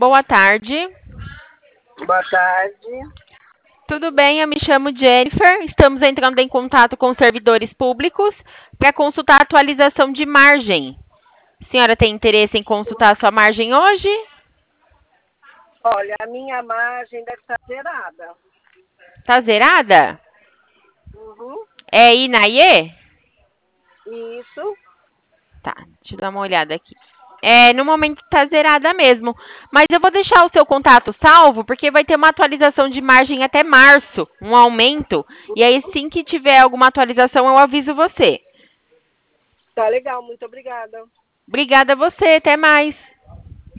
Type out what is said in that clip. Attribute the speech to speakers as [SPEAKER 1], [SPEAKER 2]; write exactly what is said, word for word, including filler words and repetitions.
[SPEAKER 1] Boa tarde.
[SPEAKER 2] Boa tarde.
[SPEAKER 1] Tudo bem? Eu me chamo Jennifer. Estamos entrando em contato com servidores públicos para consultar a atualização de margem. A senhora tem interesse em consultar a sua margem hoje?
[SPEAKER 2] Olha, a minha margem deve estar zerada.
[SPEAKER 1] Tá zerada?
[SPEAKER 2] Uhum.
[SPEAKER 1] É Inaê?
[SPEAKER 2] Isso.
[SPEAKER 1] Tá, deixa eu dar uma olhada aqui. É, no momento tá zerada mesmo. Mas eu vou deixar o seu contato salvo, porque vai ter uma atualização de margem até março, um aumento. E aí, assim que tiver alguma atualização, eu aviso você.
[SPEAKER 2] Tá legal, muito obrigada.
[SPEAKER 1] Obrigada a você, até mais.